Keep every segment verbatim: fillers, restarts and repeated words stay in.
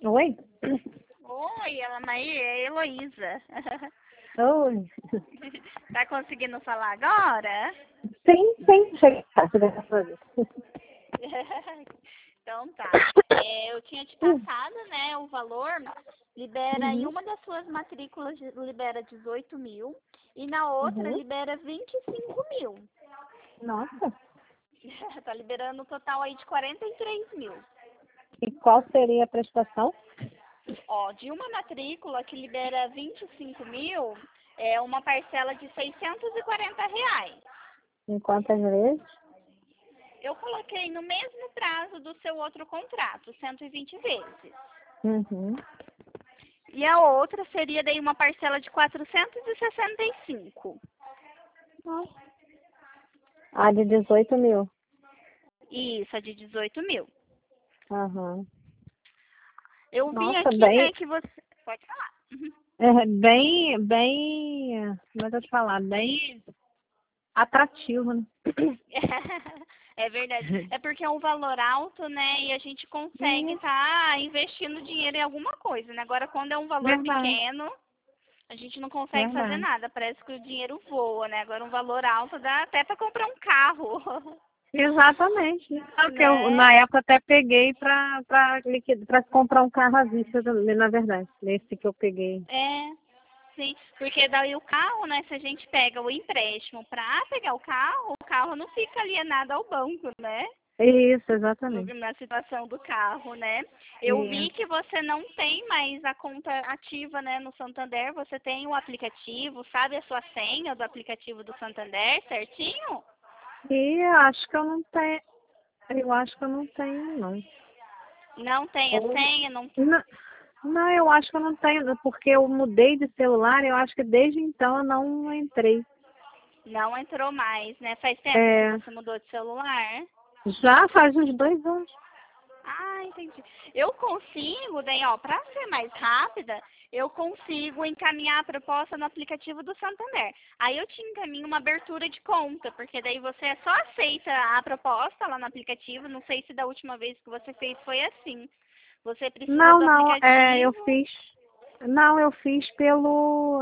Oi? Oi, ela Maí, é Heloísa. Oi. Tá conseguindo falar agora? Sim, sim, cheguei em casa, graças a Deus. Então tá. É, eu tinha te passado, né, o valor, libera em Uhum, uma das suas matrículas, libera dezoito mil e na outra uhum. libera vinte e cinco mil. Nossa. Tá liberando um total aí de quarenta e três mil. E qual seria a prestação? Ó, de uma matrícula que libera vinte e cinco mil, é uma parcela de seiscentos e quarenta reais. Em quantas vezes? Eu coloquei no mesmo prazo do seu outro contrato, cento e vinte vezes. Uhum. E a outra seria daí uma parcela de quatrocentos e sessenta e cinco. Nossa. Ah, de dezoito mil. Isso, a de dezoito mil. Aham. Eu vi Nossa, aqui, né, bem, que você... Pode falar. Uhum. é, bem, bem, como é que eu te falar? Bem atrativo, né? É verdade. É porque é um valor alto, né? E a gente consegue Isso, estar investindo dinheiro em alguma coisa, né? Agora, quando é um valor verdade, pequeno, a gente não consegue fazer verdade. nada. Parece que o dinheiro voa, né? Agora, um valor alto dá até para comprar um carro, Exatamente. Sabe que eu, né? na época, até peguei para para comprar um carro à vista, na verdade. Nesse que eu peguei. É, sim. Porque daí o carro, né? Se a gente pega o empréstimo para pegar o carro, o carro não fica alienado ao banco, né? Isso, No- exatamente. na situação do carro, né? Eu vi Isso. que você não tem mais a conta ativa, né, no Santander. Você tem o aplicativo, sabe a sua senha do aplicativo do Santander, certinho? E eu acho que eu não tenho. Eu acho que eu não tenho, não. Não tem a Ou, senha, não, não, não, eu acho que eu não tenho, porque eu mudei de celular, eu acho que desde então eu não entrei. não entrou mais, né? Faz tempo que É, você mudou de celular? já faz uns dois anos. Ah, entendi. Eu consigo, daí, ó, para ser mais rápida, eu consigo encaminhar a proposta no aplicativo do Santander. Aí eu te encaminho uma abertura de conta, porque daí você só aceita a proposta lá no aplicativo. Não sei se da última vez que você fez foi assim. Você precisa Não, do não, é, eu aplicativo. fiz. Não, eu fiz pelo.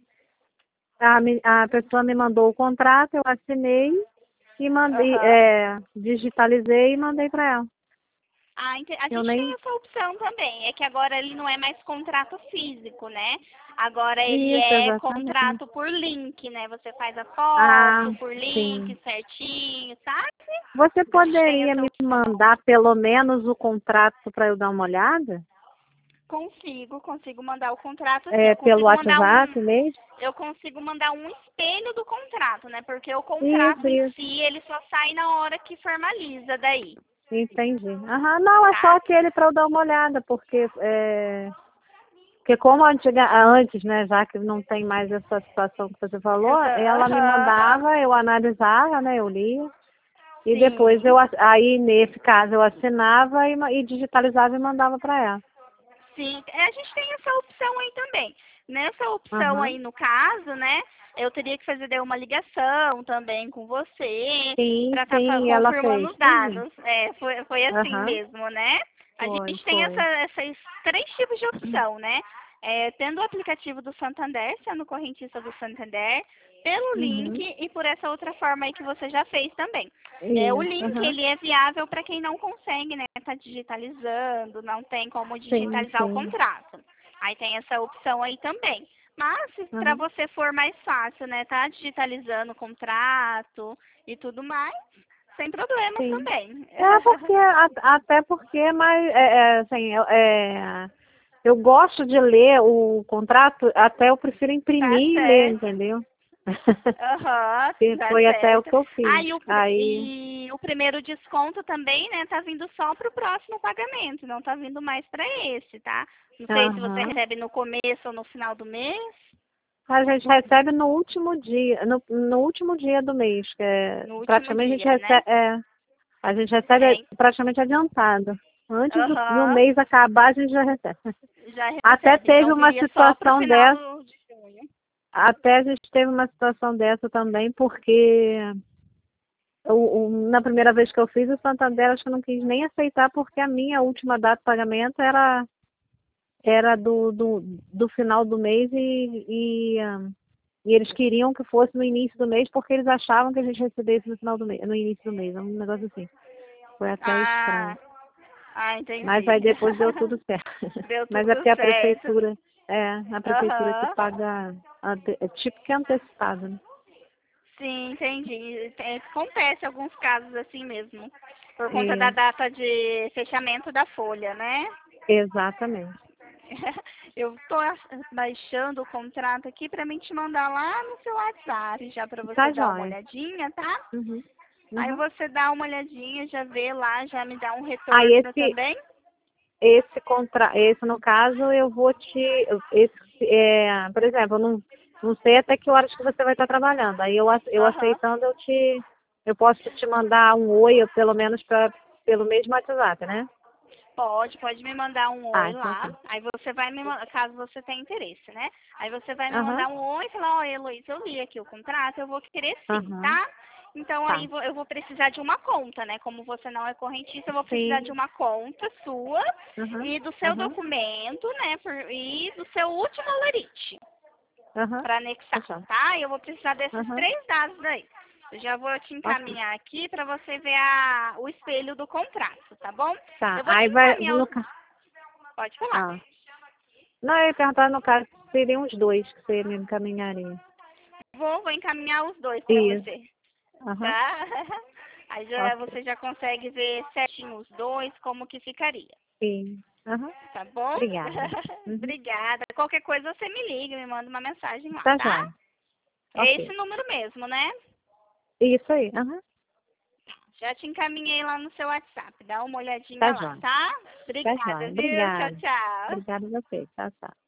A, me- a pessoa me mandou o contrato, eu assinei e mandei, Aham. é, digitalizei e mandei para ela. Ah, ente- a Eu gente tem nem. essa opção também. É que agora ele não é mais contrato físico, né? Agora ele Isso, é exatamente. contrato por link, né? Você faz a Ah, foto por link sim. certinho, sabe? Você A gente tem poderia essa me opção. mandar pelo menos o contrato para eu dar uma olhada? Consigo, consigo mandar o contrato assim. É, Eu pelo consigo mandar um, WhatsApp mesmo? eu consigo mandar um espelho do contrato, né? Porque o Isso, contrato em isso. si, ele só sai na hora que formaliza daí, Entendi. Aham, não, é só tá? aquele para eu dar uma olhada, porque, é, porque como antiga, antes, né, já que não tem mais essa situação que você falou, Essa, ela me aham, mandava, eu analisava, né, eu lia, e depois eu, sim. ass- aí nesse caso eu assinava e, ma- e digitalizava e mandava para ela. Sim, é, a gente tem essa opção aí também. Nessa opção Aham. aí, no caso, né, eu teria que fazer daí uma ligação também com você, Sim, para estar sim, ela confirmando fez. os Entendi. dados. É, foi, foi assim Aham. mesmo, né? A Foi, gente tem essa, foi. essas três tipos de opção, né? É, tendo o aplicativo do Santander, sendo correntista do Santander, pelo link Uhum. e por essa outra forma aí que você já fez também. É, o Isso, link, aham. ele é viável para quem não consegue, né? Tá digitalizando, não tem como Sim, digitalizar o sim. contrato. Aí tem essa opção aí também. Mas, se para Aham. você for mais fácil, né? Tá digitalizando o contrato e tudo mais, sem problemas Sim. também. É porque, a- até porque, mas, é, é, assim, eu- é, eu gosto de ler o contrato, até eu prefiro Tá imprimir e ler, certo. entendeu? Aham, E tá foi até o certo. que eu Ah, fiz. e o, pri- Aí, e o primeiro desconto também, né, tá vindo só pro próximo pagamento, não tá vindo mais para esse, tá? Não sei se você aham. recebe no começo ou no final do mês. A gente recebe no último dia, no, no último dia do mês, que é, No último praticamente a gente dia, né? recebe, é, a gente recebe É, praticamente adiantado. Antes do, do aham, mês acabar, a gente já recebe. já Até recebe. teve Então uma viria só pro situação final dessa, do, de junho. até a gente teve uma situação dessa também, porque o, o- na primeira vez que eu fiz, o Santander acho que não quis nem aceitar, porque a minha última data de pagamento era, era do, do, do final do mês e, e, ah, e eles queriam que fosse no início do mês porque eles achavam que a gente recebesse no final do mês, no início do mês, um negócio assim. Foi até Ah, estranho. ah, entendi. Mas aí depois deu tudo certo. Deu Mas é tudo porque a certo. prefeitura, é, a prefeitura que Aham. paga, ante- é tipo que antecipado, né? Sim, entendi. Tem- Acontece alguns casos assim mesmo. Por conta da E, data de fechamento da folha, né? exatamente. Eu tô ach- baixando o contrato aqui para mim te mandar lá no seu WhatsApp, já para você Tá dar uma jóia. olhadinha, tá? Uhum. Aí Uhum. você dá uma olhadinha, já vê lá, já me dá um Aí retorno esse, também. esse contra, esse no caso eu vou te, esse, é, por exemplo, eu não, não sei até que horas que você vai estar trabalhando. Aí eu, ace- eu Aham. aceitando eu te, eu posso te mandar um oi, ou pelo menos pra, pelo mesmo WhatsApp, né? Pode, pode me mandar um Ah, oi então lá. tá. Aí você vai me mandar, caso você tenha interesse, né? Aí você vai me Aham, mandar um oi e falar, oi, Heloísa, eu li aqui o contrato, eu vou querer sim, aham, tá? Então aí tá. vo- eu vou precisar de uma conta, né? Como você não é correntista, eu vou precisar de Sim, uma conta sua aham, e do seu aham, documento, né? por- e do seu último lerite aham, para tá anexar, jóia. tá? Eu vou precisar desses Aham, três dados daí. Eu já vou te ok. encaminhar aqui para você ver a, o espelho do contrato, tá bom? Tá, Eu vou te aí vai, encaminhar no, os... ca- Pode falar. ah, não, eu ia perguntar no caso, seriam os dois que você me encaminharia. Vou, vou encaminhar os dois para Isso, você, aham, tá? Aí já, ok. você já consegue ver certinho os dois, como que ficaria, Sim, aham, tá bom? obrigada. Uhum. Obrigada. Qualquer coisa você me liga, me manda uma mensagem lá, Tá tá? jóia, É ok. esse número mesmo, né? Isso aí, aham, Já te encaminhei lá no seu WhatsApp. Dá uma tá olhadinha lá, jóia, tá? tá Obrigada, jóia. viu? Tchau, Obrigada. tchau. Obrigada a você, tchau, tchau.